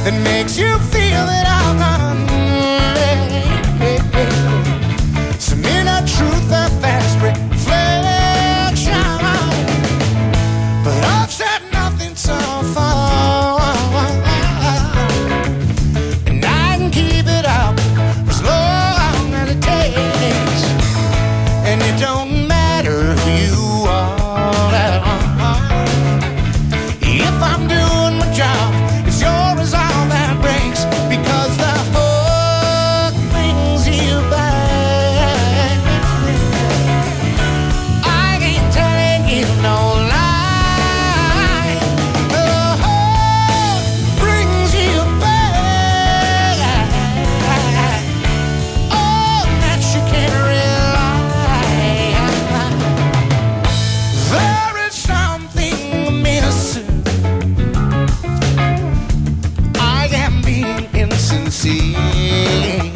that makes you feel that I'm gone. Some inner truth, a fast reflection, but I've said nothing so far, and I can keep it up as long as it takes, and it don't matter who you are. If I'm doing my job, it's your resolve that breaks, because the hook brings you back. I ain't telling you no lie. The hook brings you back. Oh, that you can't rely. There is something missing. I am being insincere.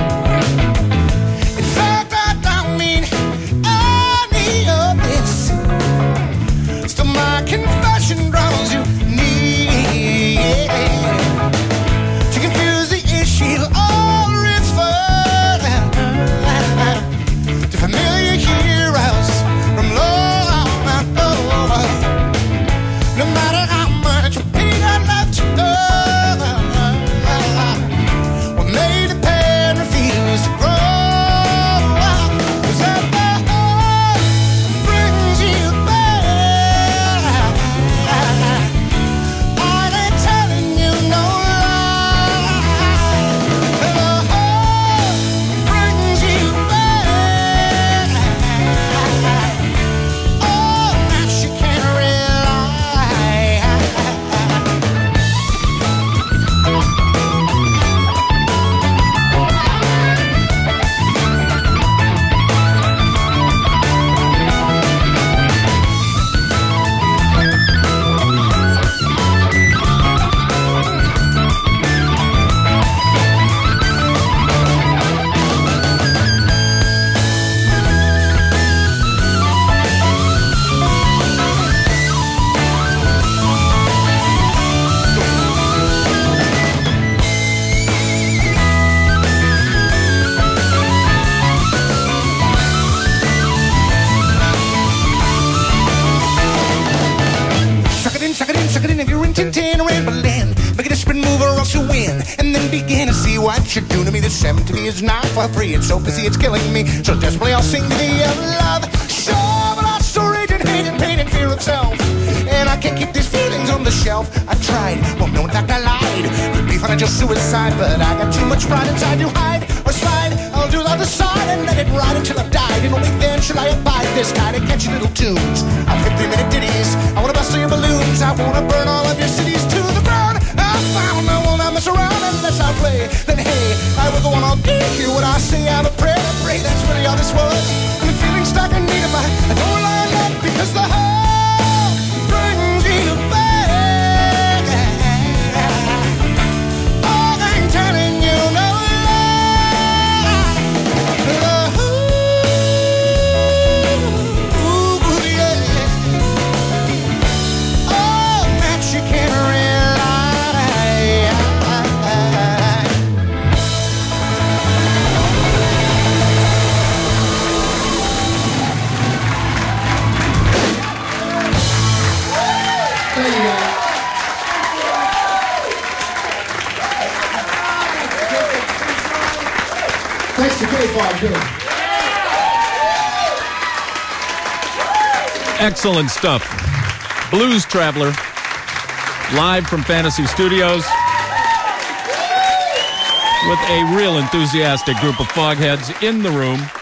In fact, I don't mean any of this. Still, my confession draws you near to confuse the issue or refer to familiar heroes from long ago. No matter how much pain I left you know, what made the pain refuse to grow? 'Cause that love brings you back. I ain't telling you no lie. The love brings you back. Oh, that you can't rely. Suck it in if you're in Tintin or Rainbow Land. Make it a spin move or else you win. And then begin to see what you're doing to me. This 7 to me is not for free. It's so busy, it's killing me. So desperately I'll sing thee of love. Sure, but I still rage and hate and pain and fear of self. And I can't keep these feelings on the shelf. I've tried, well no in fact I lied. Could be financial suicide, but I got too much pride inside to hide or slide. I'll do the other side and let it ride until I've died. And only then shall I abide this kind of catchy little tunes. I'll hit 3-minute ditties. I wanna bust all your balloons. I wanna burn all of your cities to the ground. I found I will not mess around unless I play. Then hey, I will go on all day. Hear what I say, I'm a prayer. I pray that's really all this was. And the feeling stuck in need of my, I don't line up because the heart brings you back. Oh, I ain't telling you no lie. Ooh, yeah. Oh, that you can't rely. Thanks to K-Fog, too. Excellent stuff. Blues Traveler, live from Fantasy Studios, with a real enthusiastic group of Fogheads in the room.